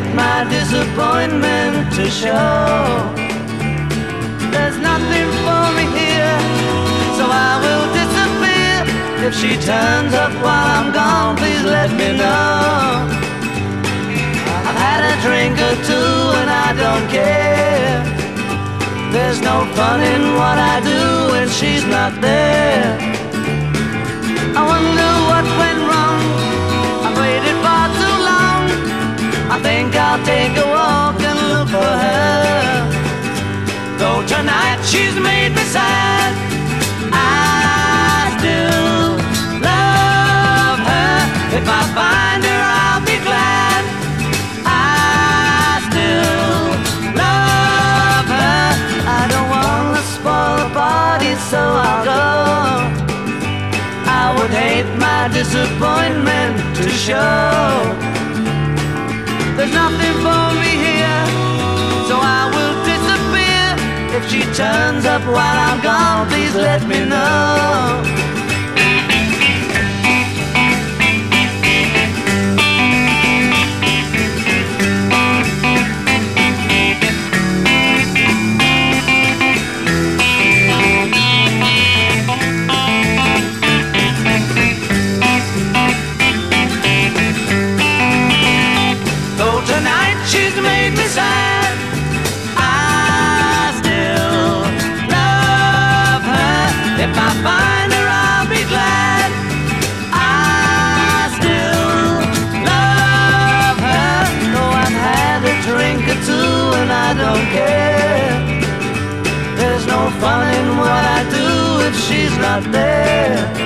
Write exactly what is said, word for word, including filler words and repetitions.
hate my disappointment to show. There's nothing for me here, so I will disappear. If she turns up while I'm gone, please let me know. I've had a drink or two and I don't care. There's no fun in what I do when she's not there. I wonder what went wrong. I've waited far too long. I think I'll take a walk and look for her. Though tonight she's made me sad, I still love her. If I find her, I'll be glad. I still love her. I don't wanna spoil the party, so I'll go. I would hate my disappointment to show. There's nothing for me here, so I will disappear. If she turns up while I'm gone, please let me know. Though tonight she's made me sad, I still love her. If I find her, I'll be glad. I still love her. Though I've had a drink or two and I don't care. There's no fun in what I do if she's not there.